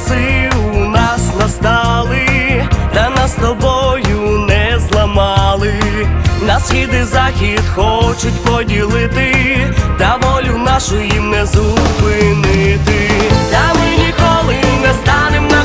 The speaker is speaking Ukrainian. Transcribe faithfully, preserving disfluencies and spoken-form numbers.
часи у нас настали, та нас з тобою не зламали. На схід і захід хочуть поділити, та волю нашу їм не зупинити. Та ми ніколи не станем